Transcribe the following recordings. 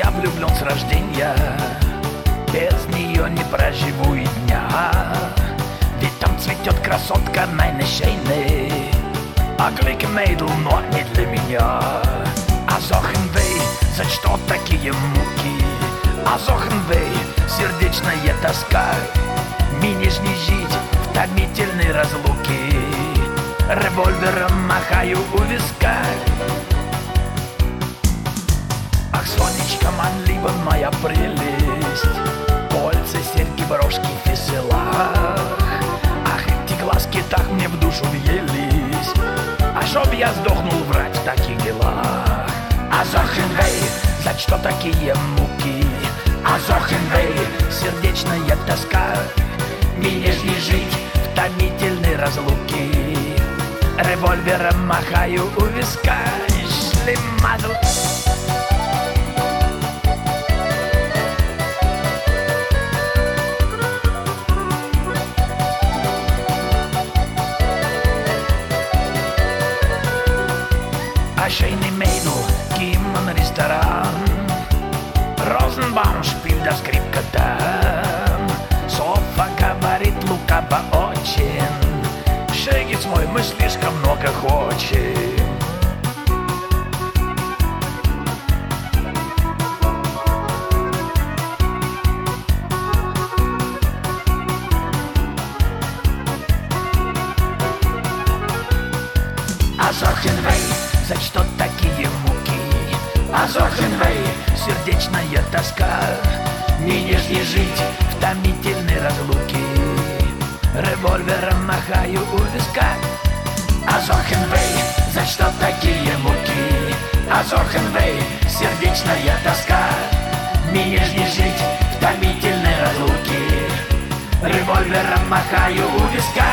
я влюблен с рождения, без нее не проживу и дня. Ведь там цветет красотка найнешейный, а клик мейдл, но не для меня. Азохенвей, за что такие муки? Азохенвей, сердечная тоска. Мне ж не жить в томительной разлуке, револьвером махаю у виска. Ах, сонечка, манлива моя прелесть, кольца, серьги, брошки, фисела. Ах, эти глазки так мне в душу въелись, а чтоб я сдохнул врать в таких делах. Азохенвей, за что такие муки? Азохенвей, сердечная тоска. Мне ж не жить в томительной разлуке, револьвером махаю у виска. Шлемазл. Шейный Мейдл, Кимман, ресторан, Розенбаум, шпиль да скрипка там. Софа говорит лукаво очень, Шегец мой, мы слишком много хочем. Азохенвей, за что такие муки? Азохенвей, сердечная тоска. Мне ж не жить в томительной разлуке, револьвером махаю у виска. Азохенвей, за что такие муки? Азохенвей, сердечная тоска. Мне ж не жить в томительной разлуке, револьвером махаю у виска.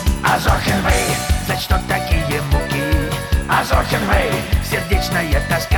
Азохенвей, за что такие муки? Азохенвей, сердечная тоска.